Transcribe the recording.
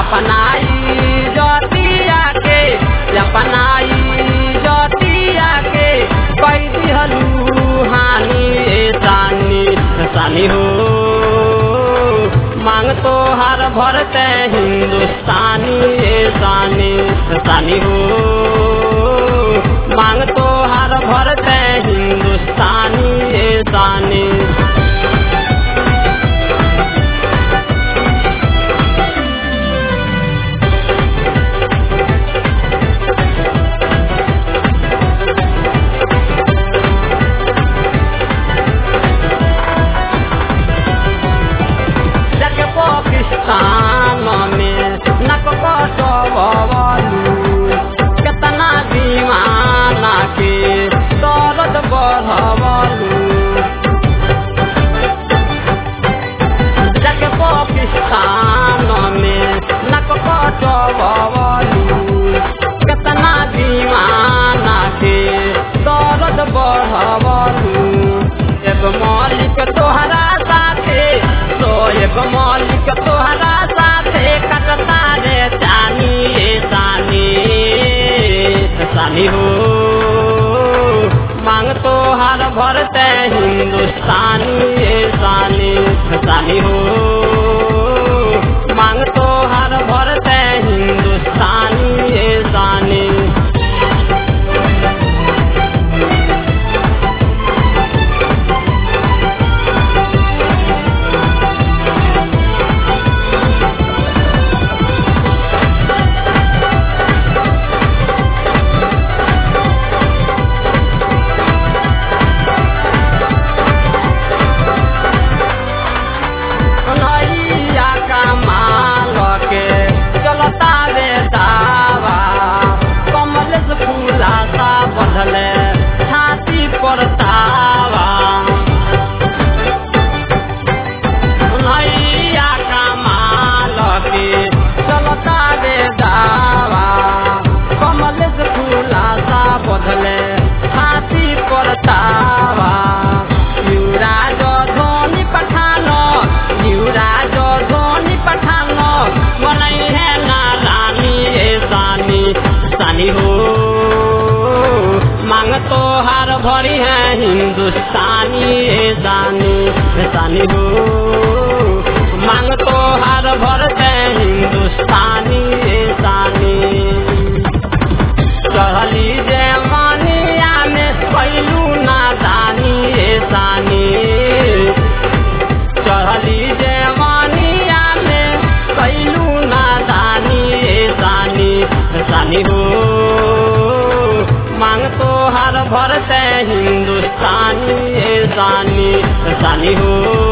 अपनाई जतिया के अपनाई जतिया के कई दिहलू हानि सानी सानी हो मांग तो हर भरते हिंदुस्तानी सानी सानी हो मांग तो हर भरते हिंदुस्तानी सानी पाकिस्तान में नक कटवलू कितना दीवाना के दर्द बढ़वलू जग पाकिस्तान में नक कटवलू कितना दीवाना के दर्द बढ़वलू एगो मालिक तोहरा साथे सोएब मालिक तोहरा साथे कटता रे जानी सानी सानी हो मांग तो हर भरते हिंदुस्तानी सानी सानी हो मांग तो हर भरते हिंदुस्तानी सानी छाती पर तावा नैया कमाल के चलता रे दावा कमल से खुलासा बदले छाती पर तावा युवराज धोनी पठान युवराज धोनी पठान बनई है ना रानी सानी सानी हो मांग तो हर भरी है हिंदुस्तानी सानी सानी हो मांग तो हर भरते हिंदुस्तानी सानी चढ़ली जवानिया में कैलू नादानी सानी चढ़ली जवानिया में कैलू नादानी सानी सानी हो मांग तो हर भरते हिंदुस्तानी सानी सानी हो